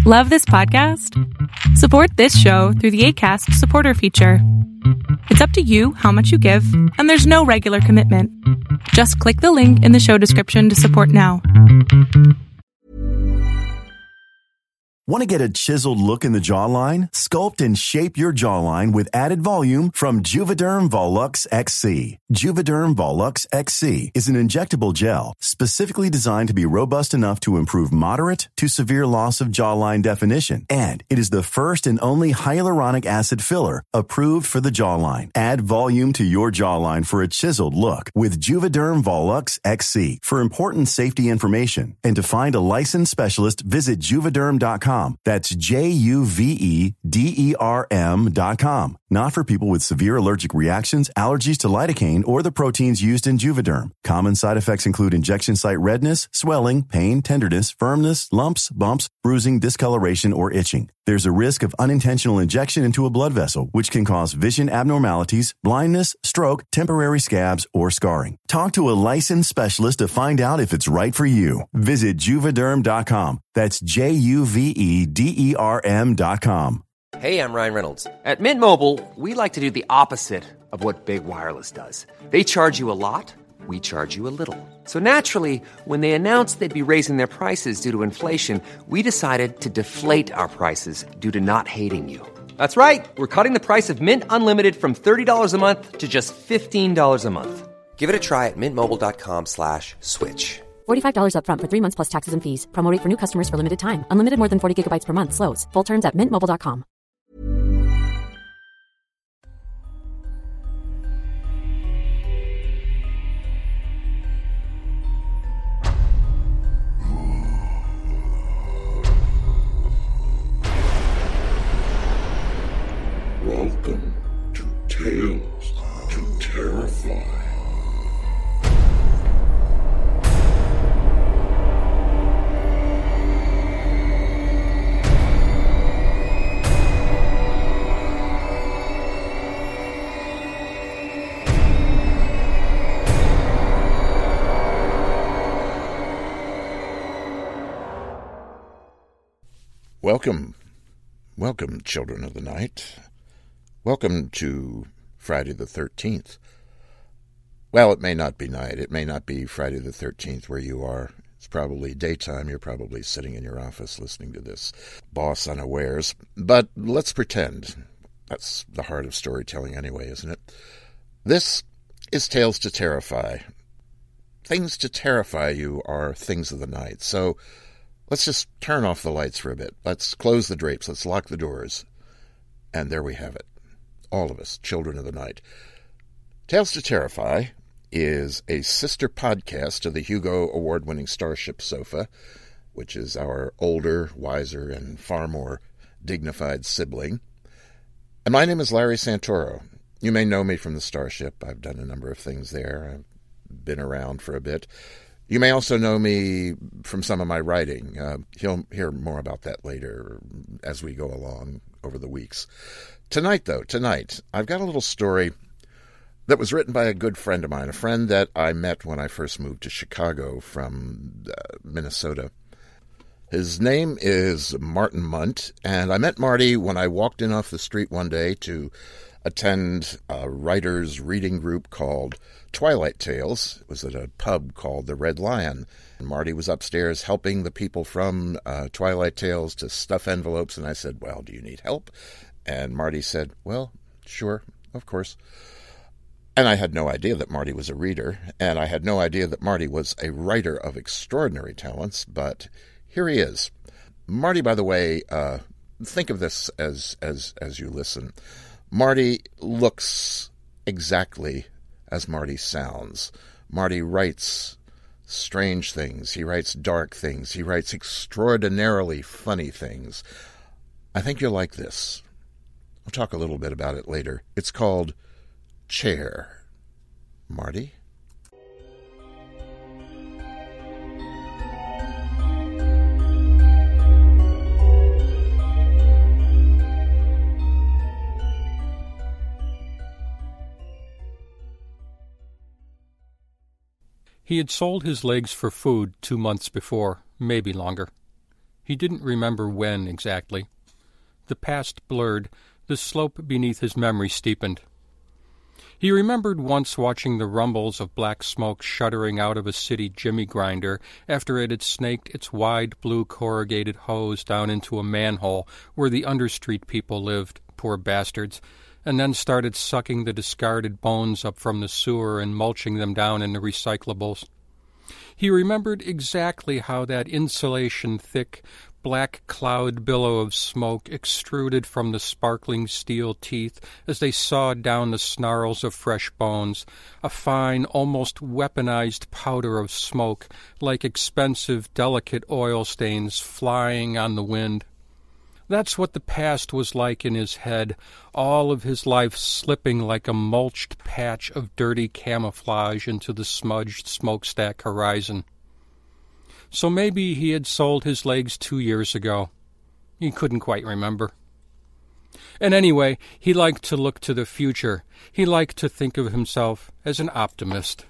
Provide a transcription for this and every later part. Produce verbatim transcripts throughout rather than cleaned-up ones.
Love this podcast? Support this show through the Acast supporter feature. It's up to you how much you give, and there's no regular commitment. Just click the link in the show description to support now. Want to get a chiseled look in the jawline? Sculpt and shape your jawline with added volume from Juvederm Volux X C. Juvederm Volux X C is an injectable gel specifically designed to be robust enough to improve moderate to severe loss of jawline definition. And it is the first and only hyaluronic acid filler approved for the jawline. Add volume to your jawline for a chiseled look with Juvederm Volux X C. For important safety information and to find a licensed specialist, visit juvederm dot com. That's J U V E D E R M dot com. Not for people with severe allergic reactions, allergies to lidocaine, or the proteins used in Juvederm. Common side effects include injection site redness, swelling, pain, tenderness, firmness, lumps, bumps, bruising, discoloration, or itching. There's a risk of unintentional injection into a blood vessel, which can cause vision abnormalities, blindness, stroke, temporary scabs, or scarring. Talk to a licensed specialist to find out if it's right for you. Visit Juvederm dot com. That's J U V E D E R M dot com. Hey, I'm Ryan Reynolds. At Mint Mobile, we like to do the opposite of what Big Wireless does. They charge you a lot, we charge you a little. So naturally, when they announced they'd be raising their prices due to inflation, we decided to deflate our prices due to not hating you. That's right. We're cutting the price of Mint Unlimited from thirty dollars a month to just fifteen dollars a month. Give it a try at mintmobile.com slash switch. forty-five dollars up front for three months plus taxes and fees. Promo rate for new customers for limited time. Unlimited more than forty gigabytes per month. Slows full terms at mint mobile dot com. Welcome to Tales to Terrify. Welcome, welcome, children of the night. Welcome to Friday the thirteenth. Well, it may not be night. It may not be Friday the thirteenth where you are. It's probably daytime. You're probably sitting in your office listening to this, boss unawares. But let's pretend. That's the heart of storytelling anyway, isn't it? This is Tales to Terrify. Things to terrify you are things of the night. So let's just turn off the lights for a bit. Let's close the drapes. Let's lock the doors. And there we have it. All of us, children of the night. Tales to Terrify is a sister podcast to the Hugo Award-winning Starship Sofa, which is our older, wiser, and far more dignified sibling. And my name is Larry Santoro. You may know me from the Starship. I've done a number of things there. I've been around for a bit. You may also know me from some of my writing. Uh, you'll hear more about that later as we go along over the weeks. Tonight, though, tonight, I've got a little story that was written by a good friend of mine, a friend that I met when I first moved to Chicago from uh, Minnesota. His name is Martin Munt, and I met Marty when I walked in off the street one day to attend a writer's reading group called Twilight Tales. It was at a pub called the Red Lion. And Marty was upstairs helping the people from uh, Twilight Tales to stuff envelopes, and I said, well, do you need help? And Marty said, well, sure, of course. And I had no idea that Marty was a reader, and I had no idea that Marty was a writer of extraordinary talents, but here he is. Marty, by the way, uh, think of this as, as, as you listen. Marty looks exactly as Marty sounds. Marty writes strange things. He writes dark things. He writes extraordinarily funny things. I think you'll like this. We'll talk a little bit about it later. It's called Chair. Marty? He had sold his legs for food two months before, maybe longer. He didn't remember when exactly. The past blurred, the slope beneath his memory steepened. He remembered once watching the rumbles of black smoke shuddering out of a city jimmy grinder after it had snaked its wide blue corrugated hose down into a manhole where the understreet people lived, poor bastards, and then started sucking the discarded bones up from the sewer and mulching them down into recyclables. He remembered exactly how that insulation-thick, black cloud billow of smoke extruded from the sparkling steel teeth as they sawed down the snarls of fresh bones, a fine, almost weaponized powder of smoke, like expensive, delicate oil stains flying on the wind. That's what the past was like in his head, all of his life slipping like a mulched patch of dirty camouflage into the smudged smokestack horizon. So maybe he had sold his legs two years ago. He couldn't quite remember. And anyway, he liked to look to the future. He liked to think of himself as an optimist.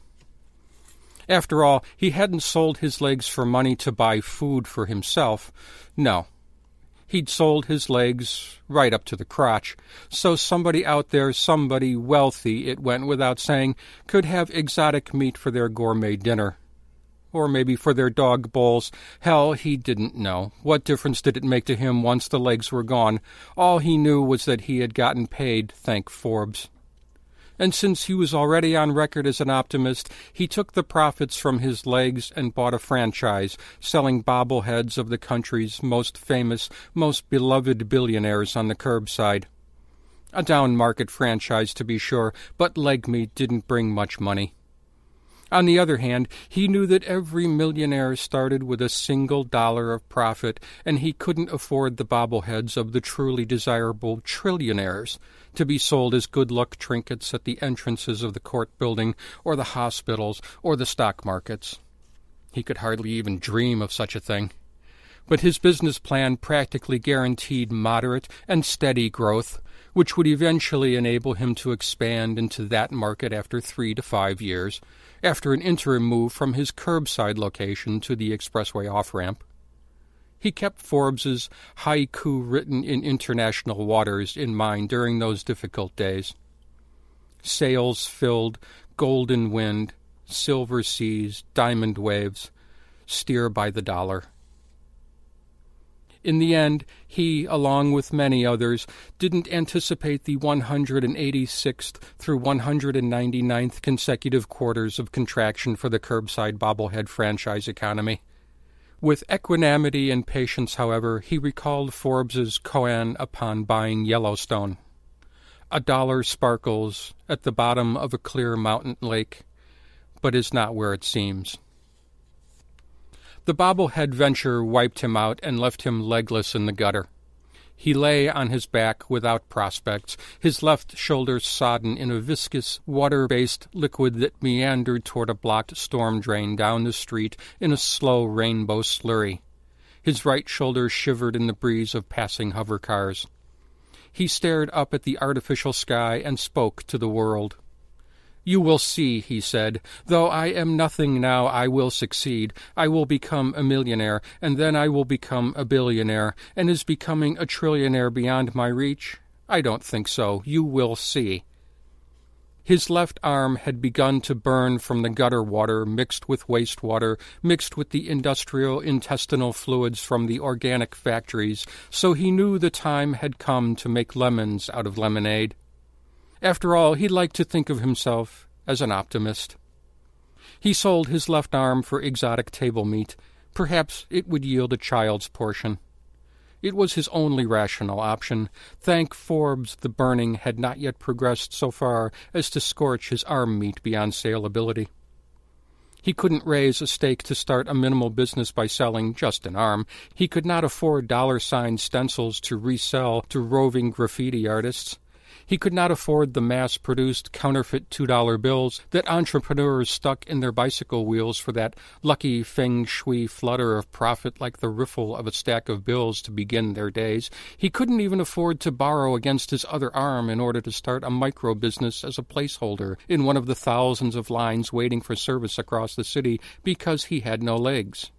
After all, he hadn't sold his legs for money to buy food for himself. No. He'd sold his legs right up to the crotch, so somebody out there, somebody wealthy, it went without saying, could have exotic meat for their gourmet dinner. Or maybe for their dog bowls. Hell, he didn't know. What difference did it make to him once the legs were gone? All he knew was that he had gotten paid, thank Forbes. And since he was already on record as an optimist, he took the profits from his legs and bought a franchise, selling bobbleheads of the country's most famous, most beloved billionaires on the curbside. A down-market franchise, to be sure, but leg meat didn't bring much money. On the other hand, he knew that every millionaire started with a single dollar of profit, and he couldn't afford the bobbleheads of the truly desirable trillionaires to be sold as good-luck trinkets at the entrances of the court building or the hospitals or the stock markets. He could hardly even dream of such a thing. But his business plan practically guaranteed moderate and steady growth, which would eventually enable him to expand into that market after three to five years, after an interim move from his curbside location to the expressway off-ramp. He kept Forbes's haiku written in international waters in mind during those difficult days. Sails filled, golden wind, silver seas, diamond waves, steer by the dollar. In the end, he, along with many others, didn't anticipate the one hundred eighty-sixth through one hundred ninety-ninth consecutive quarters of contraction for the curbside bobblehead franchise economy. With equanimity and patience, however, he recalled Forbes's koan upon buying Yellowstone. A dollar sparkles at the bottom of a clear mountain lake, but is not where it seems. The bobblehead venture wiped him out and left him legless in the gutter. He lay on his back without prospects, his left shoulder sodden in a viscous, water-based liquid that meandered toward a blocked storm drain down the street in a slow rainbow slurry. His right shoulder shivered in the breeze of passing hover cars. He stared up at the artificial sky and spoke to the world. "You will see," he said. "Though I am nothing now, I will succeed. I will become a millionaire, and then I will become a billionaire. And is becoming a trillionaire beyond my reach? I don't think so. You will see." His left arm had begun to burn from the gutter water mixed with wastewater, mixed with the industrial intestinal fluids from the organic factories, so he knew the time had come to make lemons out of lemonade. After all, he liked to think of himself as an optimist. He sold his left arm for exotic table meat. Perhaps it would yield a child's portion. It was his only rational option. Thank Forbes, the burning had not yet progressed so far as to scorch his arm meat beyond saleability. He couldn't raise a stake to start a minimal business by selling just an arm. He could not afford dollar-sign stencils to resell to roving graffiti artists. He could not afford the mass-produced counterfeit two-dollar bills that entrepreneurs stuck in their bicycle wheels for that lucky feng shui flutter of profit like the riffle of a stack of bills to begin their days. He couldn't even afford to borrow against his other arm in order to start a micro-business as a placeholder in one of the thousands of lines waiting for service across the city because he had no legs.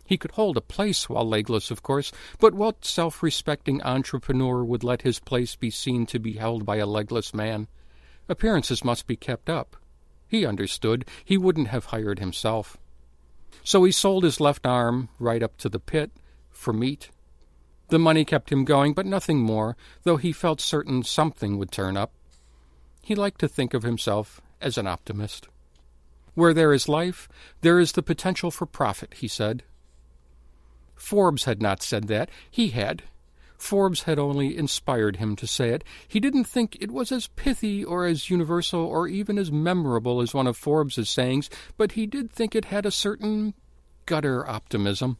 He could hold a place while legless, of course, but what self-respecting entrepreneur would let his place be seen to be held by a legless man? Appearances must be kept up. He understood. He wouldn't have hired himself. So he sold his left arm, right up to the pit, for meat. The money kept him going, but nothing more, though he felt certain something would turn up. He liked to think of himself as an optimist. Where there is life, there is the potential for profit, he said. Forbes had not said that. He had. Forbes had only inspired him to say it. He didn't think it was as pithy or as universal or even as memorable as one of Forbes's sayings, but he did think it had a certain gutter optimism.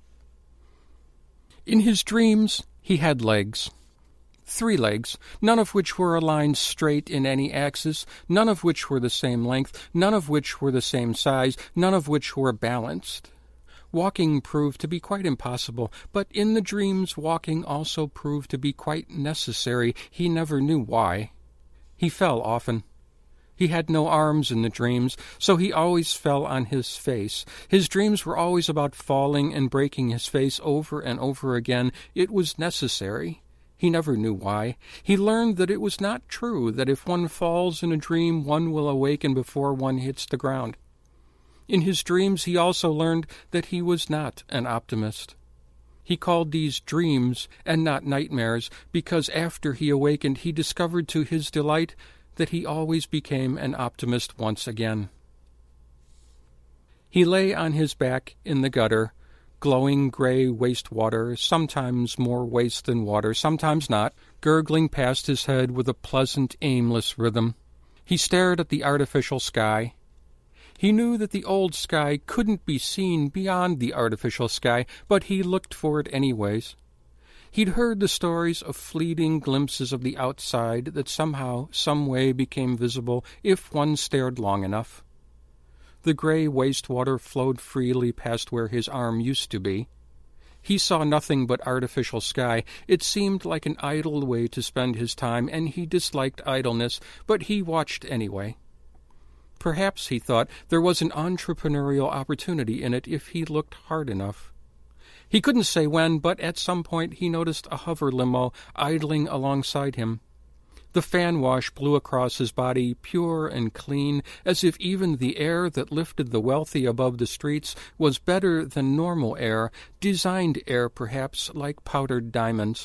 In his dreams, he had legs. Three legs, none of which were aligned straight in any axis, none of which were the same length, none of which were the same size, none of which were balanced. Walking proved to be quite impossible, but in the dreams walking also proved to be quite necessary. He never knew why. He fell often. He had no arms in the dreams, so he always fell on his face. His dreams were always about falling and breaking his face over and over again. It was necessary. He never knew why. He learned that it was not true, that if one falls in a dream, one will awaken before one hits the ground. In his dreams, he also learned that he was not an optimist. He called these dreams and not nightmares, because after he awakened, he discovered to his delight that he always became an optimist once again. He lay on his back in the gutter, glowing gray waste water, sometimes more waste than water, sometimes not, gurgling past his head with a pleasant, aimless rhythm. He stared at the artificial sky. He knew that the old sky couldn't be seen beyond the artificial sky, but he looked for it anyways. He'd heard the stories of fleeting glimpses of the outside that somehow, some way became visible if one stared long enough. The gray wastewater flowed freely past where his arm used to be. He saw nothing but artificial sky. It seemed like an idle way to spend his time, and he disliked idleness, but he watched anyway. Perhaps, he thought, there was an entrepreneurial opportunity in it if he looked hard enough. He couldn't say when, but at some point he noticed a hover limo idling alongside him. The fan wash blew across his body, pure and clean, as if even the air that lifted the wealthy above the streets was better than normal air, designed air perhaps, like powdered diamonds.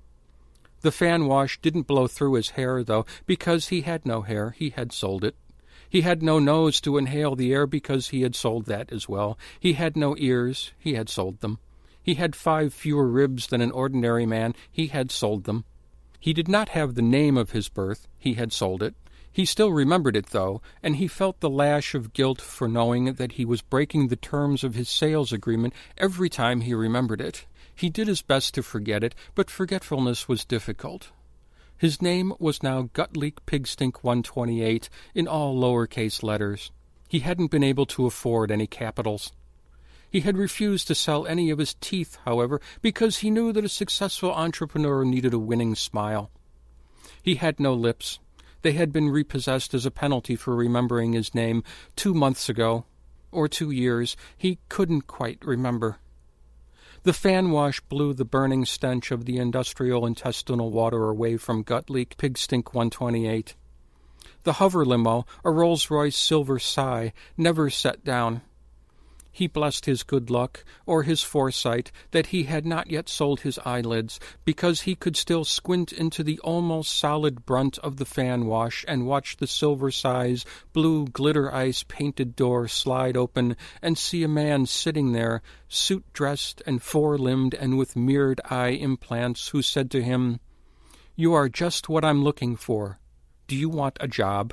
The fan wash didn't blow through his hair, though, because he had no hair. He had sold it. He had no nose to inhale the air because he had sold that as well. He had no ears. He had sold them. He had five fewer ribs than an ordinary man. He had sold them. He did not have the name of his birth. He had sold it. He still remembered it, though, and he felt the lash of guilt for knowing that he was breaking the terms of his sales agreement every time he remembered it. He did his best to forget it, but forgetfulness was difficult. His name was now Gutleak Pigstink one twenty-eight in all lowercase letters. He hadn't been able to afford any capitals. He had refused to sell any of his teeth, however, because he knew that a successful entrepreneur needed a winning smile. He had no lips. They had been repossessed as a penalty for remembering his name two months ago, or two years. He couldn't quite remember. The fan wash blew the burning stench of the industrial intestinal water away from Gutleak Pigstink one twenty-eight. The hover limo, a Rolls-Royce Silver Sigh, never set down. He blessed his good luck, or his foresight, that he had not yet sold his eyelids, because he could still squint into the almost solid brunt of the fan wash and watch the Silver Sigh's blue glitter-ice painted door slide open and see a man sitting there, suit-dressed and four-limbed and with mirrored eye implants, who said to him, "You are just what I'm looking for. Do you want a job?"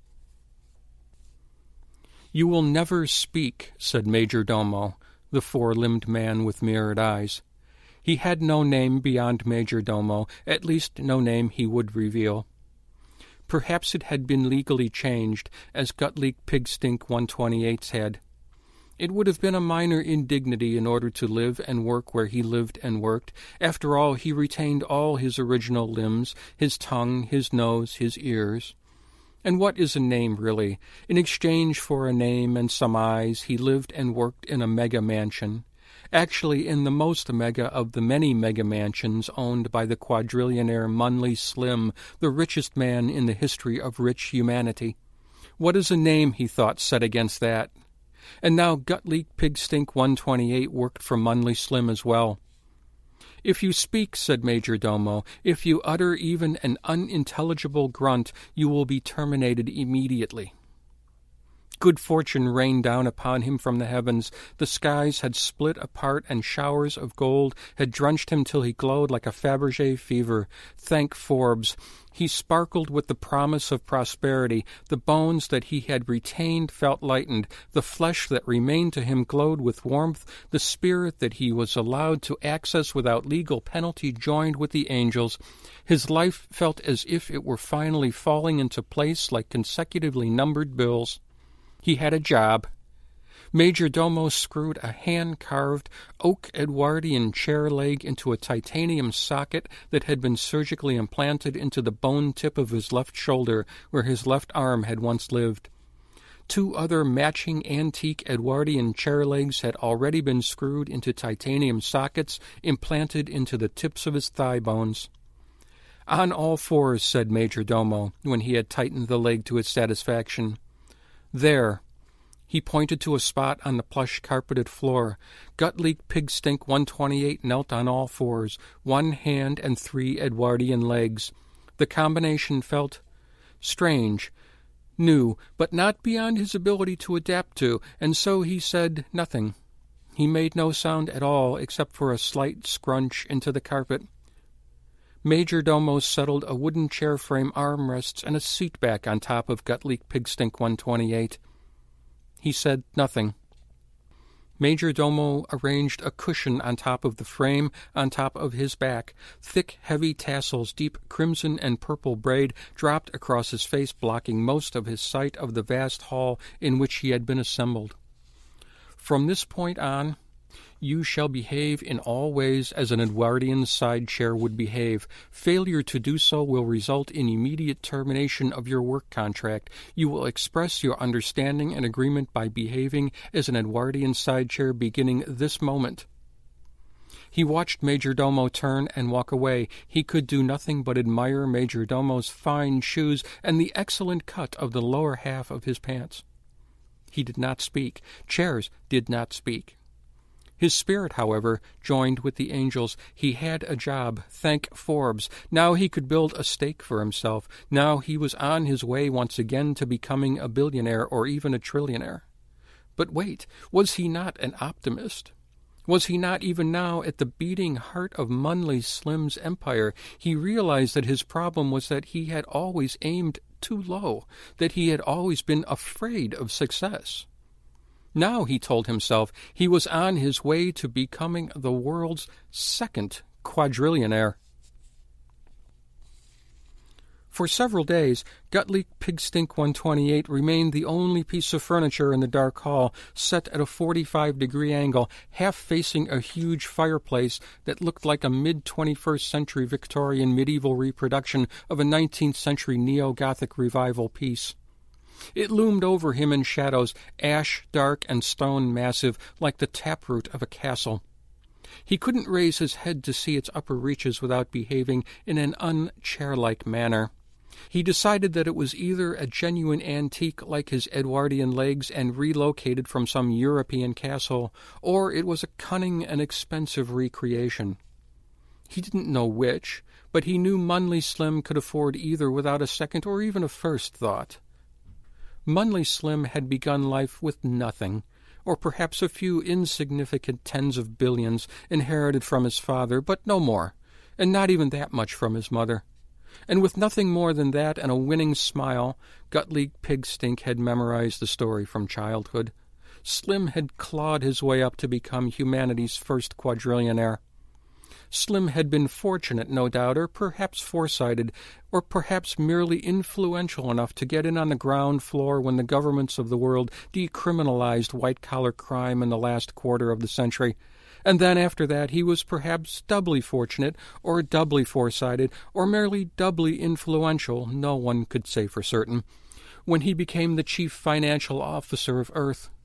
"You will never speak," said Major Domo, the four-limbed man with mirrored eyes. He had no name beyond Major Domo, at least no name he would reveal. Perhaps it had been legally changed, as Gutleak Pigstink one twenty-eight's had. It would have been a minor indignity in order to live and work where he lived and worked. After all, he retained all his original limbs, his tongue, his nose, his ears. And what is a name, really? In exchange for a name and some eyes, he lived and worked in a mega mansion. actually in the most mega of the many mega mansions owned by the quadrillionaire Munley Slim, the richest man in the history of rich humanity. What is a name, he thought, set against that? And now Gutleek Pigstink one twenty-eight worked for Munley Slim as well. "If you speak," said Major Domo, "if you utter even an unintelligible grunt, you will be terminated immediately." Good fortune rained down upon him from the heavens. The skies had split apart, and showers of gold had drenched him till he glowed like a Fabergé fever. Thank Forbes! He sparkled with the promise of prosperity. The bones that he had retained felt lightened. The flesh that remained to him glowed with warmth. The spirit that he was allowed to access without legal penalty joined with the angels. His life felt as if it were finally falling into place like consecutively numbered bills. He had a job. Major Domo screwed a hand-carved oak Edwardian chair leg into a titanium socket that had been surgically implanted into the bone tip of his left shoulder, where his left arm had once lived. Two other matching antique Edwardian chair legs had already been screwed into titanium sockets implanted into the tips of his thigh bones. "On all fours," said Major Domo, when he had tightened the leg to his satisfaction. "There." He pointed to a spot on the plush-carpeted floor. Gutleek Pigstink one twenty-eight knelt on all fours, one hand and three Edwardian legs. The combination felt strange, new, but not beyond his ability to adapt to, and so he said nothing. He made no sound at all except for a slight scrunch into the carpet. Major Domo settled a wooden chair frame armrests and a seat back on top of Gutleek Pigstink one twenty-eight. He said nothing. Major Domo arranged a cushion on top of the frame, on top of his back. Thick, heavy tassels, deep crimson and purple braid, dropped across his face, blocking most of his sight of the vast hall in which he had been assembled. "From this point on, you shall behave in all ways as an Edwardian side chair would behave. Failure to do so will result in immediate termination of your work contract. You will express your understanding and agreement by behaving as an Edwardian side chair beginning this moment." He watched Major Domo turn and walk away. He could do nothing but admire Major Domo's fine shoes and the excellent cut of the lower half of his pants. He did not speak. Chairs did not speak. His spirit, however, joined with the angels. He had a job, thank Forbes. Now he could build a stake for himself. Now he was on his way once again to becoming a billionaire or even a trillionaire. But wait, was he not an optimist? Was he not even now at the beating heart of Munley Slim's empire? He realized that his problem was that he had always aimed too low, that he had always been afraid of success. Now, he told himself, he was on his way to becoming the world's second quadrillionaire. For several days, Gutleek Pigstink one twenty-eight remained the only piece of furniture in the dark hall, set at a forty-five degree angle, half facing a huge fireplace that looked like a mid-twenty-first century Victorian medieval reproduction of a nineteenth century neo-Gothic revival piece. It loomed over him in shadows, ash, dark, and stone massive, like the taproot of a castle. He couldn't raise his head to see its upper reaches without behaving in an unchair-like manner. He decided that it was either a genuine antique like his Edwardian legs and relocated from some European castle, or it was a cunning and expensive recreation. He didn't know which, but he knew Munley Slim could afford either without a second or even a first thought. Munley Slim had begun life with nothing, or perhaps a few insignificant tens of billions inherited from his father, but no more, and not even that much from his mother. And with nothing more than that and a winning smile, Gutleek Pigstink had memorized the story from childhood. Slim had clawed his way up to become humanity's first quadrillionaire. Slim had been fortunate, no doubt, or perhaps foresighted, or perhaps merely influential enough to get in on the ground floor when the governments of the world decriminalized white-collar crime in the last quarter of the century. And then after that he was perhaps doubly fortunate, or doubly foresighted, or merely doubly influential, no one could say for certain, when he became the chief financial officer of Earth.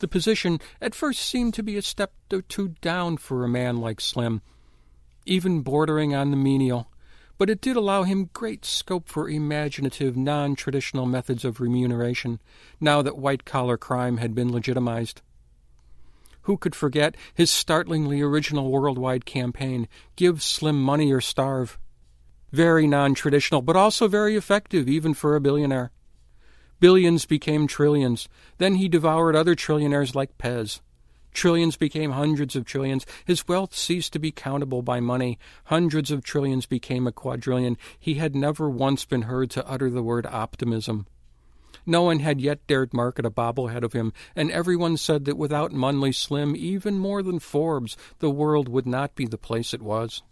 The position at first seemed to be a step or two down for a man like Slim, even bordering on the menial, but it did allow him great scope for imaginative, non-traditional methods of remuneration, now that white-collar crime had been legitimized. Who could forget his startlingly original worldwide campaign, Give Slim Money or Starve? Very non-traditional, but also very effective, even for a billionaire. Billions became trillions. Then he devoured other trillionaires like Pez. Trillions became hundreds of trillions. His wealth ceased to be countable by money. Hundreds of trillions became a quadrillion. He had never once been heard to utter the word optimism. No one had yet dared market a bobblehead of him, and everyone said that without Munley Slim, even more than Forbes, the world would not be the place it was.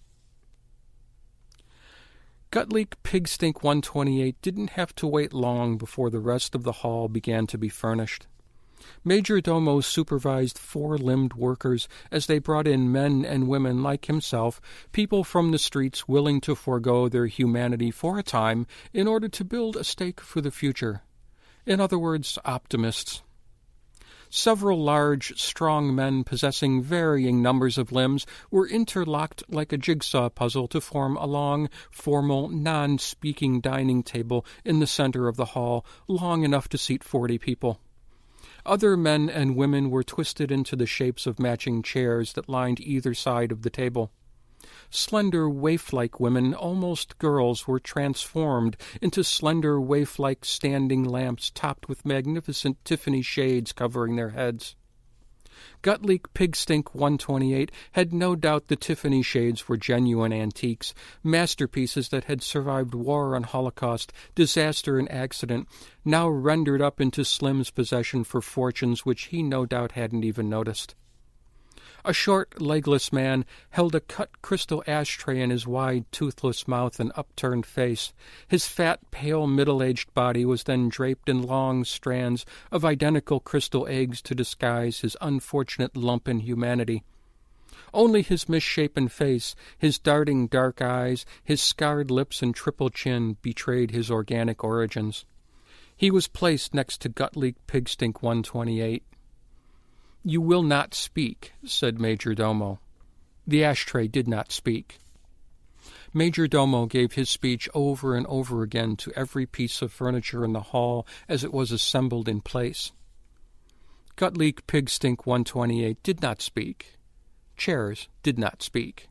Gutleek Pigstink one twenty-eight didn't have to wait long before the rest of the hall began to be furnished. Major Domo supervised four-limbed workers as they brought in men and women like himself, people from the streets willing to forego their humanity for a time in order to build a stake for the future. In other words, optimists. Several large, strong men possessing varying numbers of limbs were interlocked like a jigsaw puzzle to form a long, formal, non-speaking dining table in the center of the hall, long enough to seat forty people. Other men and women were twisted into the shapes of matching chairs that lined either side of the table. Slender, waif-like women, almost girls, were transformed into slender, waif-like standing lamps topped with magnificent Tiffany shades covering their heads. Gutleek Pigstink one twenty-eight had no doubt the Tiffany shades were genuine antiques, masterpieces that had survived war and Holocaust, disaster and accident, now rendered up into Slim's possession for fortunes which he no doubt hadn't even noticed. A short, legless man held a cut crystal ashtray in his wide, toothless mouth and upturned face. His fat, pale, middle-aged body was then draped in long strands of identical crystal eggs to disguise his unfortunate lump in humanity. Only his misshapen face, his darting dark eyes, his scarred lips and triple chin betrayed his organic origins. He was placed next to Gutleek Pigstink one twenty-eight. "You will not speak," said Major Domo. The ashtray did not speak. Major Domo gave his speech over and over again to every piece of furniture in the hall as it was assembled in place. Gutleek Pigstink one twenty-eight did not speak. Chairs did not speak.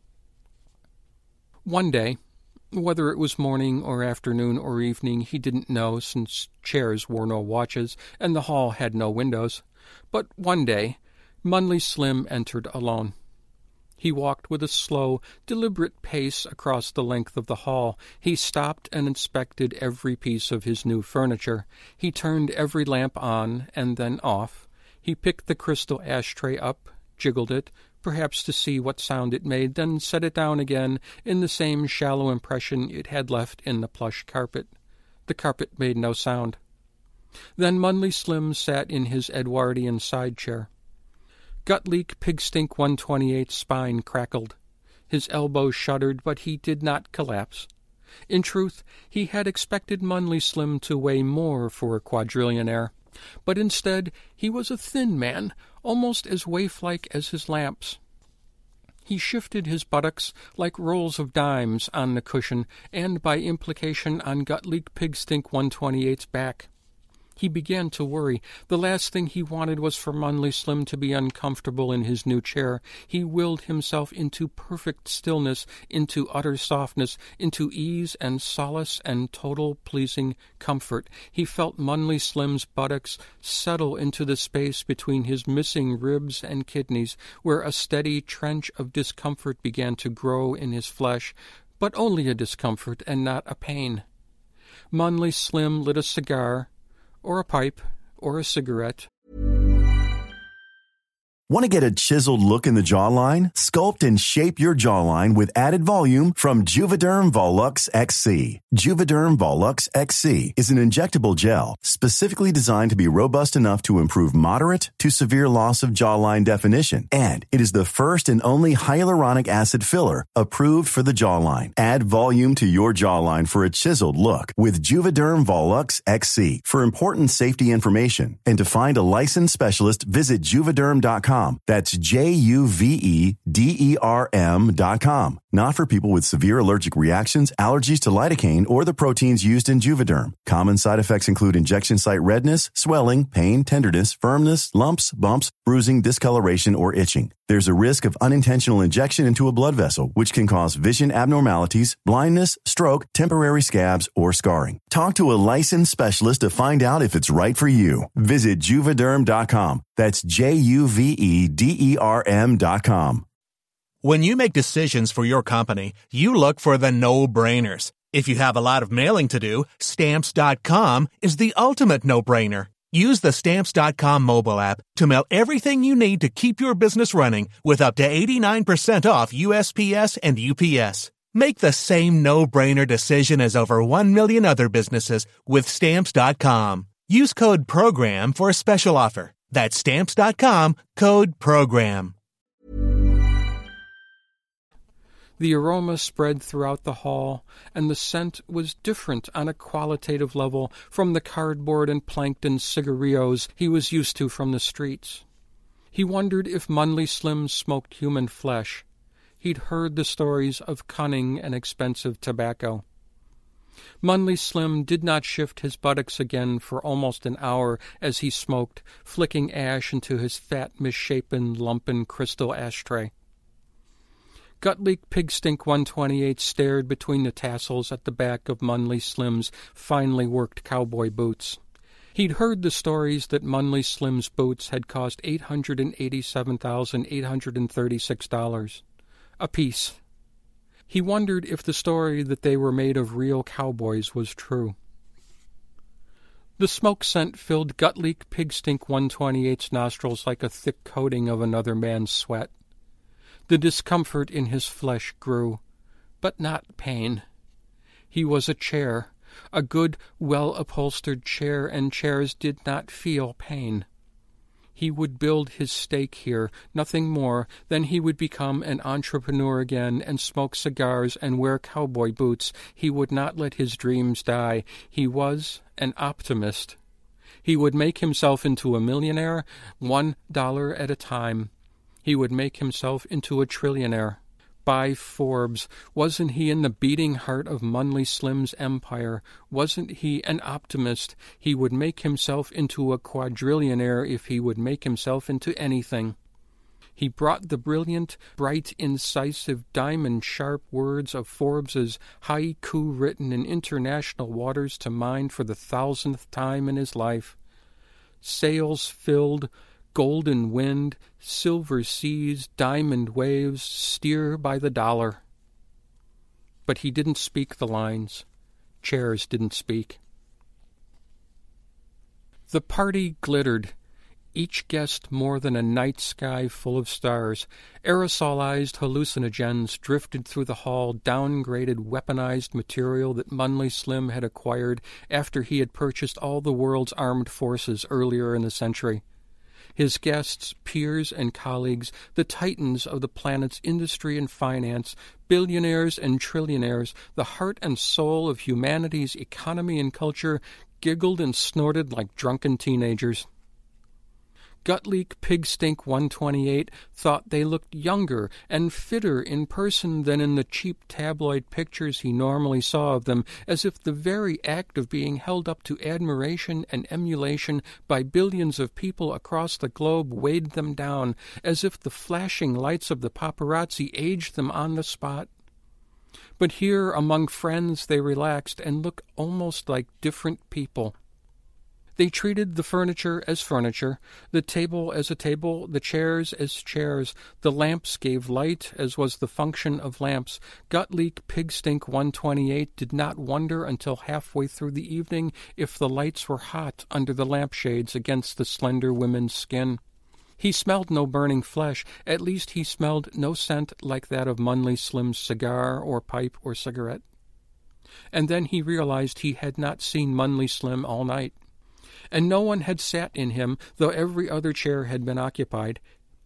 One day, whether it was morning or afternoon or evening, he didn't know, since chairs wore no watches and the hall had no windows. But one day, Munley Slim entered alone. He walked with a slow, deliberate pace across the length of the hall. He stopped and inspected every piece of his new furniture. He turned every lamp on and then off. He picked the crystal ashtray up, jiggled it, perhaps to see what sound it made, then set it down again in the same shallow impression it had left in the plush carpet. The carpet made no sound. Then Munley Slim sat in his Edwardian side chair. Gutleek Pigstink one twenty-eight's spine crackled. His elbows shuddered, but he did not collapse. In truth, he had expected Munley Slim to weigh more for a quadrillionaire, but instead he was a thin man, almost as waif-like as his lamps. He shifted his buttocks like rolls of dimes on the cushion, and by implication on Gutleek Pigstink one twenty-eight's back. He began to worry. The last thing he wanted was for Munley Slim to be uncomfortable in his new chair. He willed himself into perfect stillness, into utter softness, into ease and solace and total pleasing comfort. He felt Munley Slim's buttocks settle into the space between his missing ribs and kidneys, where a steady trench of discomfort began to grow in his flesh, but only a discomfort and not a pain. Munley Slim lit a cigar, or a pipe, or a cigarette. Want to get a chiseled look in the jawline? Sculpt and shape your jawline with added volume from Juvederm Volux X C. Juvederm Volux X C is an injectable gel specifically designed to be robust enough to improve moderate to severe loss of jawline definition. And it is the first and only hyaluronic acid filler approved for the jawline. Add volume to your jawline for a chiseled look with Juvederm Volux X C. For important safety information and to find a licensed specialist, visit juvederm dot com. That's J U V E D E R M dot com. Not for people with severe allergic reactions, allergies to lidocaine, or the proteins used in Juvederm. Common side effects include injection site redness, swelling, pain, tenderness, firmness, lumps, bumps, bruising, discoloration, or itching. There's a risk of unintentional injection into a blood vessel, which can cause vision abnormalities, blindness, stroke, temporary scabs, or scarring. Talk to a licensed specialist to find out if it's right for you. Visit juvederm dot com. That's J U V E D E R M dot com. When you make decisions for your company, you look for the no-brainers. If you have a lot of mailing to do, Stamps dot com is the ultimate no-brainer. Use the Stamps dot com mobile app to mail everything you need to keep your business running with up to eighty-nine percent off U S P S and U P S. Make the same no-brainer decision as over one million other businesses with Stamps dot com. Use code PROGRAM for a special offer. That's Stamps dot com, code PROGRAM. The aroma spread throughout the hall, and the scent was different on a qualitative level from the cardboard and plankton cigarillos he was used to from the streets. He wondered if Munley Slim smoked human flesh. He'd heard the stories of cunning and expensive tobacco. Munley Slim did not shift his buttocks again for almost an hour as he smoked, flicking ash into his fat, misshapen, lumpen crystal ashtray. Gutleek Pigstink one twenty-eight stared between the tassels at the back of Munley Slim's finely worked cowboy boots. He'd heard the stories that Munley Slim's boots had cost eight hundred eighty-seven thousand eight hundred thirty-six dollars apiece. He wondered if the story that they were made of real cowboys was true. The smoke scent filled Gutleek Pigstink one twenty-eight's nostrils like a thick coating of another man's sweat. The discomfort in his flesh grew, but not pain. He was a chair, a good, well-upholstered chair, and chairs did not feel pain. He would build his stake here, nothing more, then he would become an entrepreneur again and smoke cigars and wear cowboy boots. He would not let his dreams die. He was an optimist. He would make himself into a millionaire, one dollar at a time. He would make himself into a trillionaire. By Forbes, wasn't he in the beating heart of Munley Slim's empire? Wasn't he an optimist? He would make himself into a quadrillionaire if he would make himself into anything. He brought the brilliant, bright, incisive, diamond-sharp words of Forbes's haiku written in international waters to mind for the thousandth time in his life. Sails filled, golden wind, silver seas, diamond waves, steer by the dollar. But he didn't speak the lines. Chairs didn't speak. The party glittered, each guest more than a night sky full of stars. Aerosolized hallucinogens drifted through the hall, downgraded, weaponized material that Munley Slim had acquired after he had purchased all the world's armed forces earlier in the century. His guests, peers, and colleagues, the titans of the planet's industry and finance, billionaires and trillionaires, the heart and soul of humanity's economy and culture, giggled and snorted like drunken teenagers. Gutleek Pigstink one twenty-eight thought they looked younger and fitter in person than in the cheap tabloid pictures he normally saw of them, as if the very act of being held up to admiration and emulation by billions of people across the globe weighed them down, as if the flashing lights of the paparazzi aged them on the spot. But here, among friends, they relaxed and looked almost like different people. They treated the furniture as furniture, the table as a table, the chairs as chairs. The lamps gave light, as was the function of lamps. Gutleek Pigstink one twenty-eight did not wonder until halfway through the evening if the lights were hot under the lampshades against the slender women's skin. He smelled no burning flesh. At least he smelled no scent like that of Munley Slim's cigar or pipe or cigarette. And then he realized he had not seen Munley Slim all night. And no one had sat in him, though every other chair had been occupied.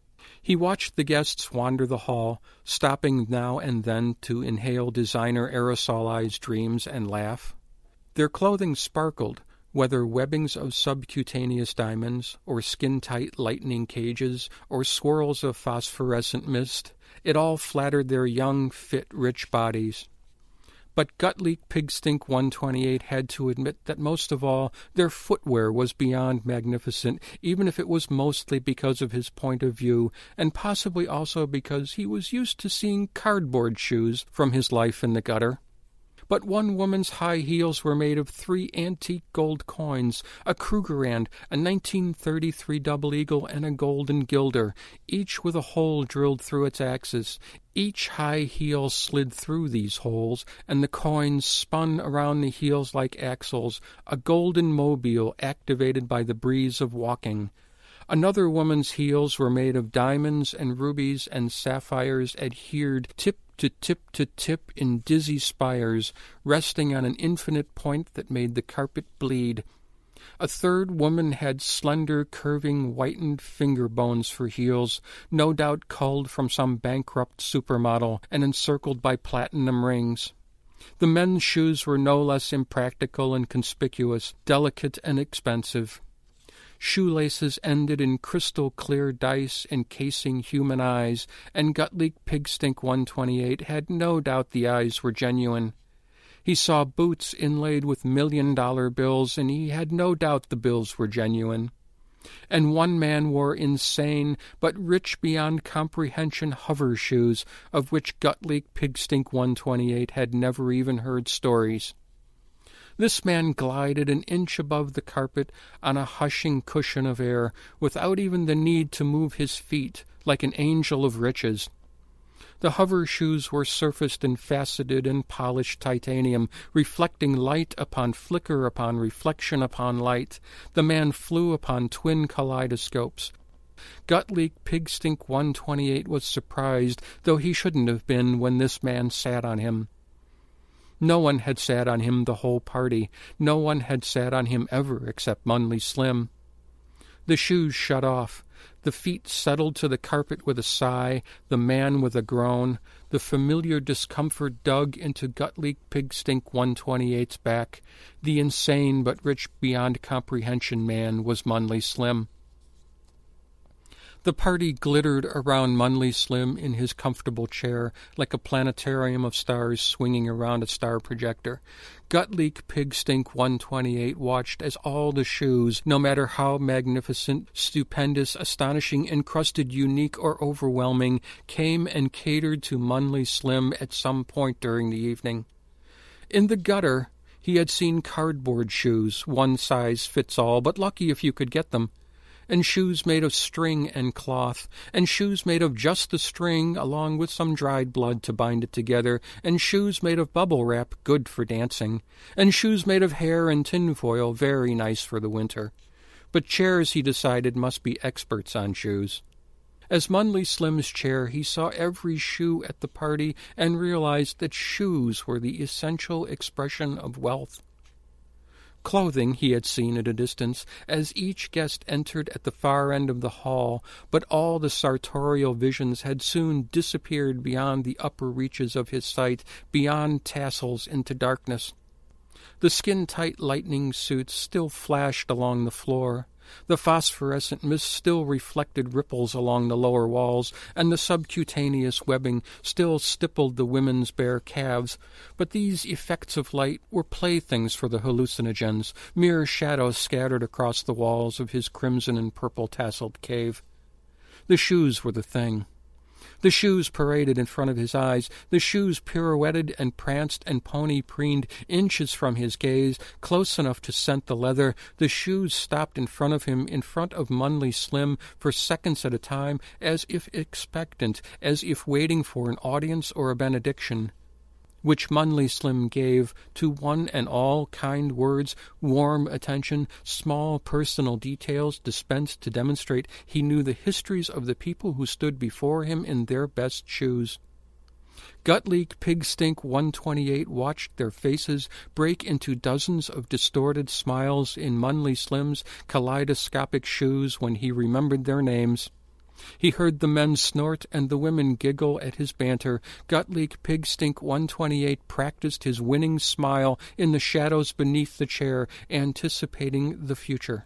He watched the guests wander the hall, stopping now and then to inhale designer aerosolized dreams and laugh. Their clothing sparkled, whether webbings of subcutaneous diamonds, or skin-tight lightning cages, or swirls of phosphorescent mist. It all flattered their young, fit, rich bodies. But Gutleek Pigstink one twenty-eight had to admit that most of all, their footwear was beyond magnificent, even if it was mostly because of his point of view, and possibly also because he was used to seeing cardboard shoes from his life in the gutter. But one woman's high heels were made of three antique gold coins, a Krugerrand, a nineteen thirty-three double eagle, and a golden guilder, each with a hole drilled through its axis. Each high heel slid through these holes, and the coins spun around the heels like axles, a golden mobile activated by the breeze of walking. Another woman's heels were made of diamonds and rubies and sapphires adhered tip to tip to tip in dizzy spires, resting on an infinite point that made the carpet bleed. A third woman had slender, curving, whitened finger bones for heels, no doubt culled from some bankrupt supermodel and encircled by platinum rings. The men's shoes were no less impractical and conspicuous, delicate and expensive. Shoelaces ended in crystal-clear dice encasing human eyes, and Gutleek Pigstink one twenty-eight had no doubt the eyes were genuine. He saw boots inlaid with million-dollar bills, and he had no doubt the bills were genuine. And one man wore insane, but rich beyond comprehension hover shoes, of which Gutleek Pigstink one twenty-eight had never even heard stories. This man glided an inch above the carpet on a hushing cushion of air, without even the need to move his feet, like an angel of riches. The hover shoes were surfaced in faceted and polished titanium, reflecting light upon flicker upon reflection upon light. The man flew upon twin kaleidoscopes. Gutleek Pigstink one twenty-eight was surprised, though he shouldn't have been when this man sat on him. No one had sat on him the whole party. No one had sat on him ever except Munley Slim. The shoes shut off. The feet settled to the carpet with a sigh, the man with a groan. The familiar discomfort dug into Gutleek Pigstink one twenty-eight's back. The insane but rich beyond comprehension man was Munley Slim. The party glittered around Munley Slim in his comfortable chair, like a planetarium of stars swinging around a star projector. Gutleek Pigstink one twenty-eight watched as all the shoes, no matter how magnificent, stupendous, astonishing, encrusted, unique, or overwhelming, came and catered to Munley Slim at some point during the evening. In the gutter, he had seen cardboard shoes, one size fits all, but lucky if you could get them. And shoes made of string and cloth, and shoes made of just the string along with some dried blood to bind it together, and shoes made of bubble wrap, good for dancing, and shoes made of hair and tinfoil, very nice for the winter. But chairs, he decided, must be experts on shoes. As Munley Slim's chair, he saw every shoe at the party and realized that shoes were the essential expression of wealth. Clothing he had seen at a distance, as each guest entered at the far end of the hall, but all the sartorial visions had soon disappeared beyond the upper reaches of his sight, beyond tassels into darkness. The skin-tight lightning suits still flashed along the floor. The phosphorescent mist still reflected ripples along the lower walls, and the subcutaneous webbing still stippled the women's bare calves. But these effects of light were playthings for the hallucinogens, mere shadows scattered across the walls of his crimson and purple tasseled cave. The shoes were the thing. The shoes paraded in front of his eyes. The shoes pirouetted and pranced and pony-preened inches from his gaze, close enough to scent the leather. The shoes stopped in front of him, in front of Munley Slim, for seconds at a time, as if expectant, as if waiting for an audience or a benediction. which Munley Slim gave to one and all kind words, warm attention, small personal details dispensed to demonstrate he knew the histories of the people who stood before him in their best shoes. Gutleek Pigstink one twenty-eight watched their faces break into dozens of distorted smiles in Munley Slim's kaleidoscopic shoes when he remembered their names. He heard the men snort and the women giggle at his banter. Gutleek Pigstink one twenty-eight practiced his winning smile in the shadows beneath the chair, anticipating the future.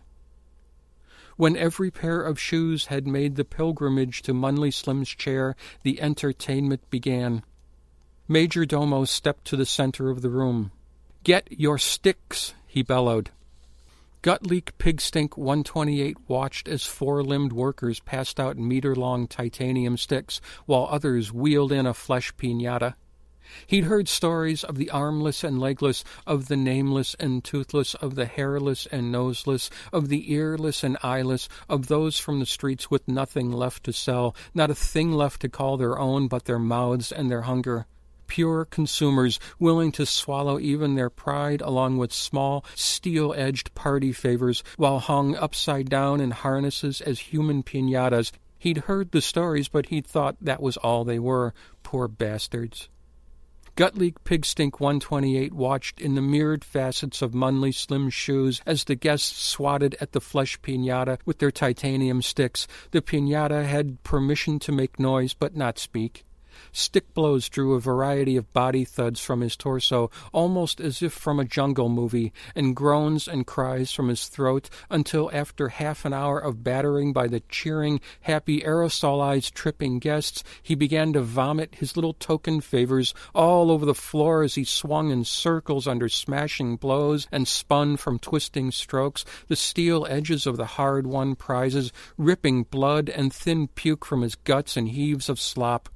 When every pair of shoes had made the pilgrimage to Munley Slim's chair, the entertainment began. Major Domo stepped to the center of the room. "Get your sticks," he bellowed. Gutleek Pigstink one twenty-eight watched as four-limbed workers passed out meter-long titanium sticks, while others wheeled in a flesh piñata. He'd heard stories of the armless and legless, of the nameless and toothless, of the hairless and noseless, of the earless and eyeless, of those from the streets with nothing left to sell, not a thing left to call their own but their mouths and their hunger. Pure consumers, willing to swallow even their pride along with small, steel-edged party favors, while hung upside down in harnesses as human piñatas. He'd heard the stories, but he'd thought that was all they were, poor bastards. Gutleek Pigstink one twenty-eight watched in the mirrored facets of Munley Slim's shoes as the guests swatted at the flesh piñata with their titanium sticks. The piñata had permission to make noise but not speak. Stick blows drew a variety of body thuds from his torso, almost as if from a jungle movie, and groans and cries from his throat, until after half an hour of battering by the cheering, happy, aerosolized, tripping guests, he began to vomit his little token favors all over the floor as he swung in circles under smashing blows and spun from twisting strokes, the steel edges of the hard-won prizes ripping blood and thin puke from his guts and heaves of slop.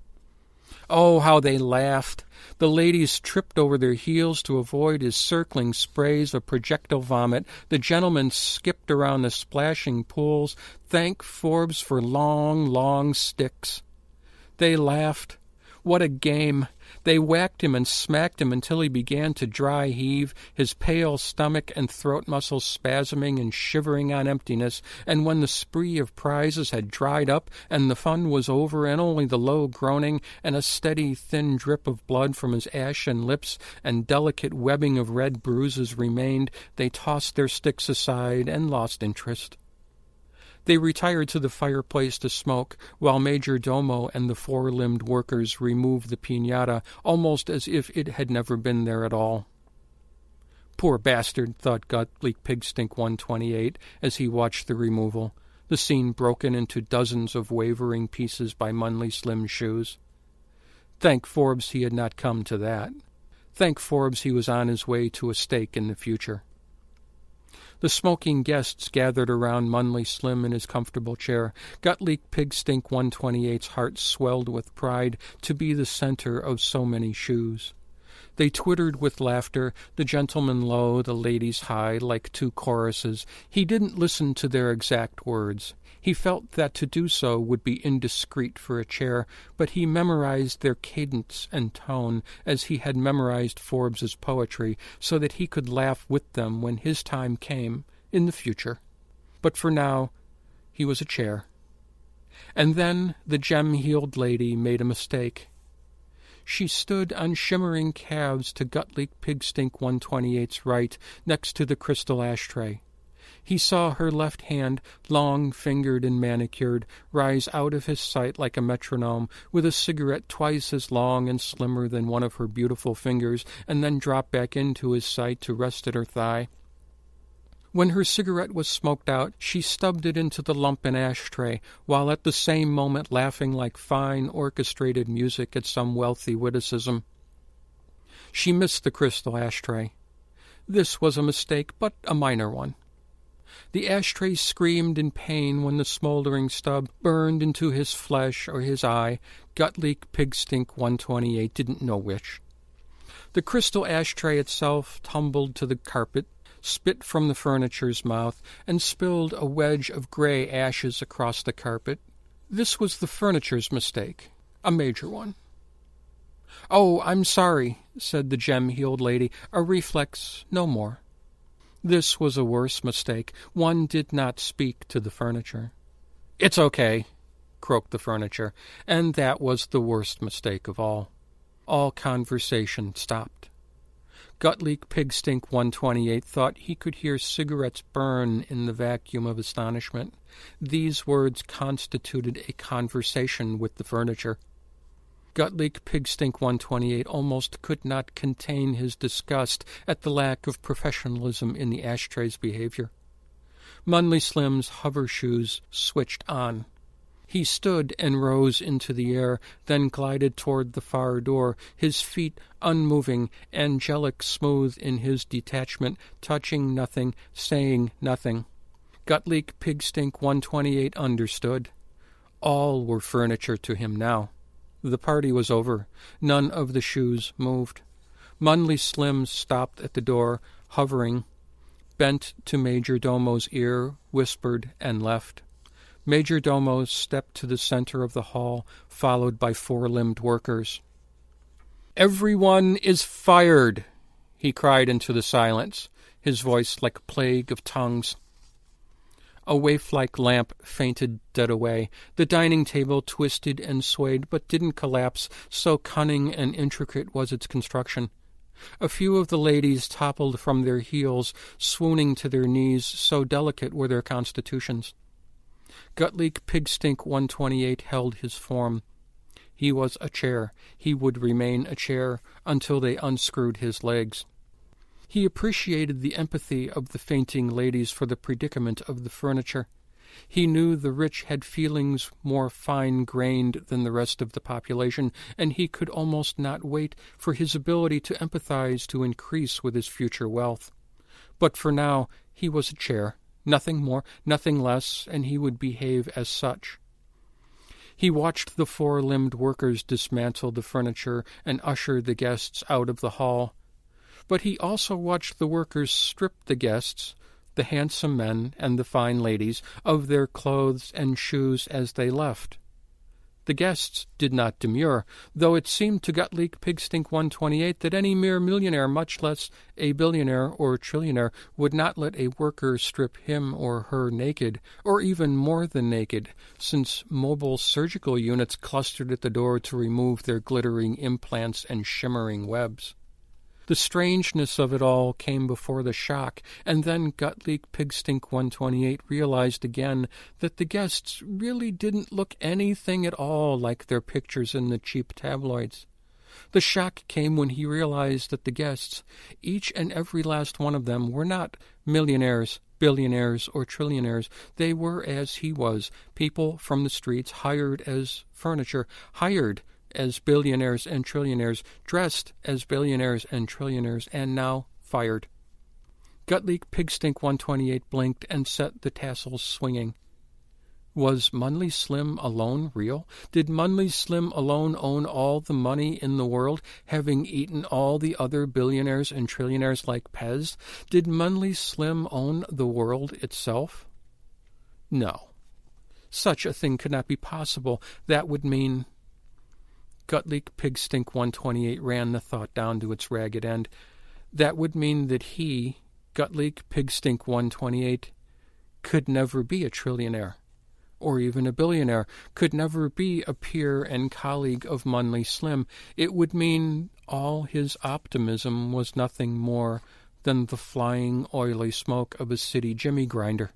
Oh, how they laughed! The ladies tripped over their heels to avoid his circling sprays of projectile vomit. The gentlemen skipped around the splashing pools. Thank Forbes for long, long sticks. They laughed. What a game! They whacked him and smacked him until he began to dry heave, his pale stomach and throat muscles spasming and shivering on emptiness, and when the spree of prizes had dried up and the fun was over and only the low groaning and a steady thin drip of blood from his ashen lips and delicate webbing of red bruises remained, they tossed their sticks aside and lost interest. They retired to the fireplace to smoke, while Major Domo and the four-limbed workers removed the piñata, almost as if it had never been there at all. Poor bastard, thought Gutleek Pigstink one twenty-eight, as he watched the removal, the scene broken into dozens of wavering pieces by Munley Slim's shoes. Thank Forbes he had not come to that. Thank Forbes he was on his way to a stake in the future. The smoking guests gathered around Munley Slim in his comfortable chair. Gutleek Pigstink one twenty-eight's heart swelled with pride to be the center of so many shoes. They twittered with laughter, the gentlemen low, the ladies high, like two choruses. He didn't listen to their exact words. He felt that to do so would be indiscreet for a chair, but he memorized their cadence and tone as he had memorized Forbes's poetry, so that he could laugh with them when his time came in the future. But for now, he was a chair. And then the gem-heeled lady made a mistake. She stood on shimmering calves to Gutleek Pigstink one twenty-eight's right, next to the crystal ashtray. He saw her left hand, long-fingered and manicured, rise out of his sight like a metronome, with a cigarette twice as long and slimmer than one of her beautiful fingers, and then drop back into his sight to rest at her thigh. When her cigarette was smoked out, she stubbed it into the lump and ashtray, while at the same moment laughing like fine orchestrated music at some wealthy witticism. She missed the crystal ashtray. This was a mistake, but a minor one. The ashtray screamed in pain when the smoldering stub burned into his flesh or his eye. Gutleek Pigstink one twenty-eight didn't know which. The crystal ashtray itself tumbled to the carpet, spit from the furniture's mouth, and spilled a wedge of gray ashes across the carpet. This was the furniture's mistake, a major one. "Oh, I'm sorry," said the gem-heeled lady. "A reflex, no more." This was a worse mistake. One did not speak to the furniture. "It's okay," croaked the furniture, and that was the worst mistake of all. All conversation stopped. Gutleek Pigstink one twenty-eight thought he could hear cigarettes burn in the vacuum of astonishment. These words constituted a conversation with the furniture. Gutleek Pigstink one twenty-eight almost could not contain his disgust at the lack of professionalism in the ashtray's behavior. Munley Slim's hover shoes switched on. He stood and rose into the air, then glided toward the far door, his feet unmoving, angelic smooth in his detachment, touching nothing, saying nothing. Gutleek Pigstink one twenty-eight understood. All were furniture to him now. The party was over. None of the shoes moved. Munley Slim stopped at the door, hovering, bent to Major Domo's ear, whispered, and left. Major Domo stepped to the center of the hall, followed by four-limbed workers. "Everyone is fired," he cried into the silence, his voice like a plague of tongues. A waif-like lamp fainted dead away. The dining table twisted and swayed, but didn't collapse, so cunning and intricate was its construction. A few of the ladies toppled from their heels, swooning to their knees, so delicate were their constitutions. Gutleek Pigstink one twenty-eight held his form. He was a chair. He would remain a chair until they unscrewed his legs. He appreciated the empathy of the fainting ladies for the predicament of the furniture. He knew the rich had feelings more fine-grained than the rest of the population, and he could almost not wait for his ability to empathize to increase with his future wealth. But for now he was a chair, nothing more, nothing less, and he would behave as such. He watched the four-limbed workers dismantle the furniture and usher the guests out of the hall. But he also watched the workers strip the guests, the handsome men and the fine ladies, of their clothes and shoes as they left. The guests did not demur, though it seemed to Gutleek Pigstink one twenty-eight that any mere millionaire, much less a billionaire or trillionaire, would not let a worker strip him or her naked, or even more than naked, since mobile surgical units clustered at the door to remove their glittering implants and shimmering webs. The strangeness of it all came before the shock, and then Gutleek Pigstink one twenty-eight realized again that the guests really didn't look anything at all like their pictures in the cheap tabloids. The shock came when he realized that the guests, each and every last one of them, were not millionaires, billionaires, or trillionaires. They were as he was, people from the streets, hired as furniture, hired as billionaires and trillionaires, dressed as billionaires and trillionaires, and now fired. Gutleek Pigstink one twenty-eight blinked and set the tassels swinging. Was Munley Slim alone real? Did Munley Slim alone own all the money in the world, having eaten all the other billionaires and trillionaires like Pez? Did Munley Slim own the world itself? No. Such a thing could not be possible. That would mean... Gutleek Pigstink one twenty-eight ran the thought down to its ragged end. That would mean that he, Gutleek Pigstink one twenty-eight, could never be a trillionaire, or even a billionaire, could never be a peer and colleague of Munley Slim. It would mean all his optimism was nothing more than the flying, oily smoke of a city jimmy grinder.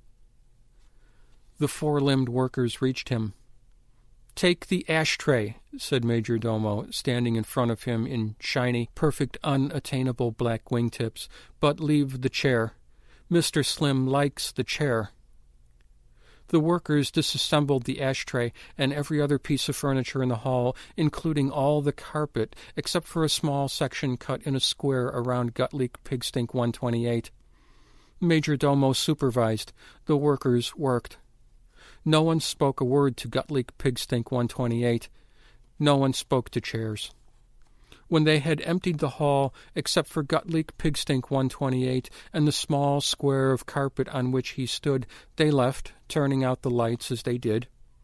The four-limbed workers reached him. "Take the ashtray," said Major Domo, standing in front of him in shiny, perfect, unattainable black wingtips, "but leave the chair. Mister Slim likes the chair." The workers disassembled the ashtray and every other piece of furniture in the hall, including all the carpet, except for a small section cut in a square around Gutleek Pigstink one twenty-eight. Major Domo supervised. The workers worked. No one spoke a word to Gutleek Pigstink one twenty-eight. No one spoke to chairs. When they had emptied the hall, except for Gutleek Pigstink one twenty-eight and the small square of carpet on which he stood, they left, turning out the lights as they did.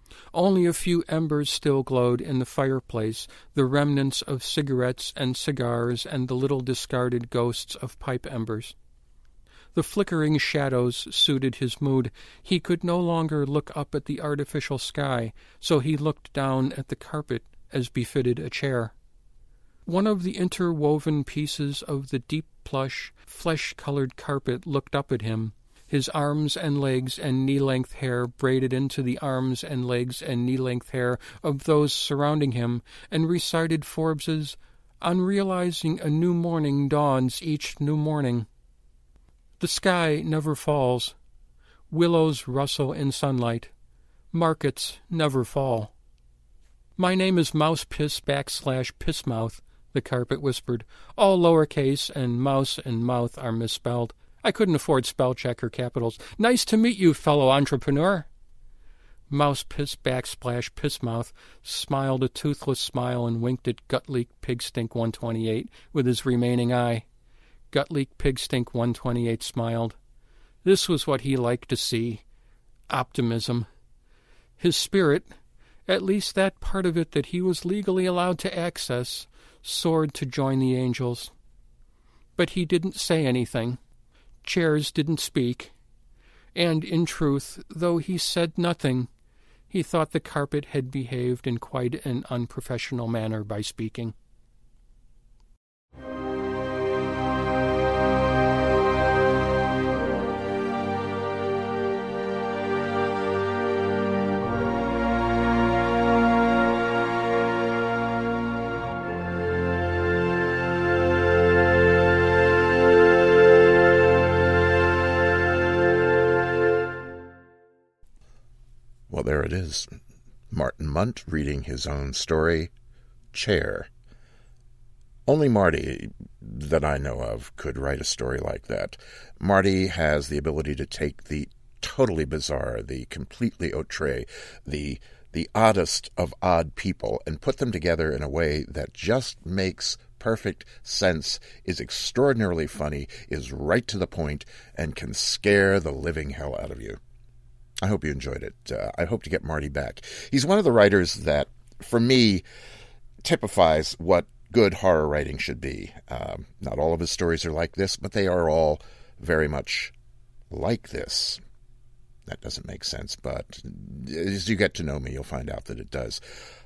Only a few embers still glowed in the fireplace, the remnants of cigarettes and cigars and the little discarded ghosts of pipe embers. The flickering shadows suited his mood. He could no longer look up at the artificial sky, so he looked down at the carpet as befitted a chair. One of the interwoven pieces of the deep plush, flesh-colored carpet looked up at him, his arms and legs and knee-length hair braided into the arms and legs and knee-length hair of those surrounding him, and recited Forbes's, "On realizing a new morning dawns each new morning." The sky never falls. Willows rustle in sunlight. Markets never fall. "My name is Mousepiss backslash Pissmouth," the carpet whispered. "All lowercase, and mouse and mouth are misspelled. I couldn't afford spell check or capitals. Nice to meet you, fellow entrepreneur." Mousepiss backslash Pissmouth smiled a toothless smile and winked at Gutleak Pigstink one twenty-eight with his remaining eye. Gutleak Pigstink one twenty-eight smiled. This was what he liked to see. Optimism. His spirit, at least that part of it that he was legally allowed to access, soared to join the angels. But he didn't say anything. Chairs didn't speak. And, in truth, though he said nothing, he thought the carpet had behaved in quite an unprofessional manner by speaking. Well, there it is. Martin Munt reading his own story, Chair. Only Marty, that I know of, could write a story like that. Marty has the ability to take the totally bizarre, the completely outre, the the oddest of odd people, and put them together in a way that just makes perfect sense, is extraordinarily funny, is right to the point, and can scare the living hell out of you. I hope you enjoyed it. Uh, I hope to get Marty back. He's one of the writers that, for me, typifies what good horror writing should be. Um, not all of his stories are like this, but they are all very much like this. That doesn't make sense, but as you get to know me, you'll find out that it does.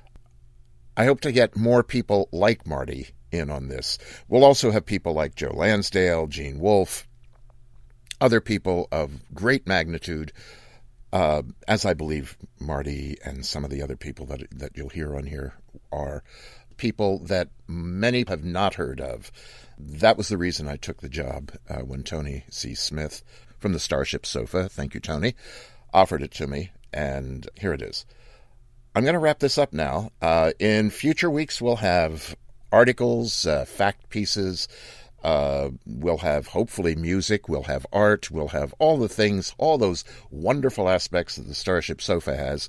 I hope to get more people like Marty in on this. We'll also have people like Joe Lansdale, Gene Wolfe, other people of great magnitude, Uh, as I believe Marty and some of the other people that that you'll hear on here are people that many have not heard of. That was the reason I took the job uh, when Tony C. Smith from the Starship Sofa, thank you, Tony, offered it to me, and here it is. I'm going to wrap this up now. Uh, in future weeks, we'll have articles, uh, fact pieces. Uh, we'll have, hopefully, music, we'll have art, we'll have all the things, all those wonderful aspects that the Starship Sofa has,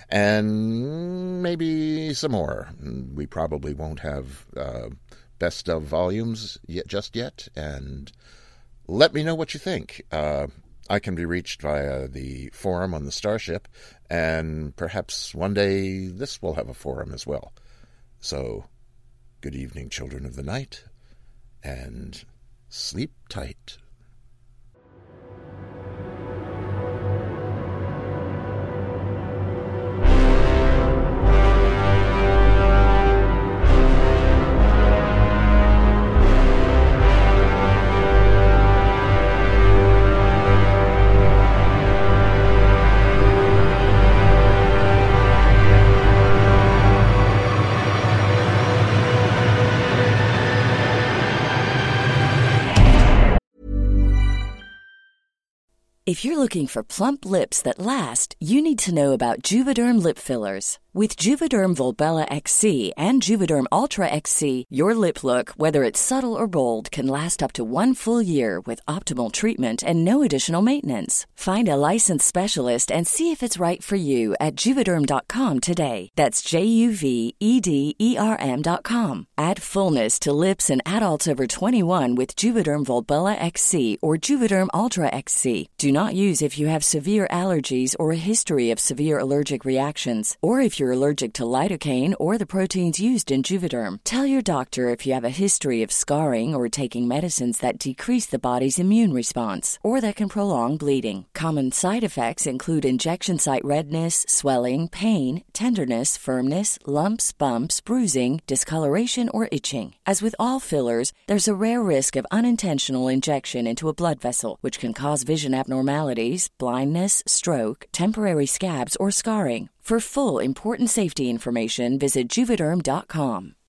and maybe some more. We probably won't have uh, best of volumes yet, just yet, and let me know what you think. Uh, I can be reached via the forum on the Starship, and perhaps one day this will have a forum as well. So, good evening, children of the night. And sleep tight. If you're looking for plump lips that last, you need to know about Juvederm lip fillers. With Juvederm Volbella X C and Juvederm Ultra X C, your lip look, whether it's subtle or bold, can last up to one full year with optimal treatment and no additional maintenance. Find a licensed specialist and see if it's right for you at Juvederm dot com today. That's J U V E D E R M dot com. Add fullness to lips in adults over twenty-one with Juvederm Volbella X C or Juvederm Ultra X C. Do not use if you have severe allergies or a history of severe allergic reactions, or if you're allergic to lidocaine or the proteins used in Juvederm. Tell your doctor if you have a history of scarring or taking medicines that decrease the body's immune response or that can prolong bleeding. Common side effects include injection site redness, swelling, pain, tenderness, firmness, lumps, bumps, bruising, discoloration, or itching. As with all fillers, there's a rare risk of unintentional injection into a blood vessel, which can cause vision abnormalities, blindness, stroke, temporary scabs, or scarring. For full, important safety information, visit Juvederm dot com.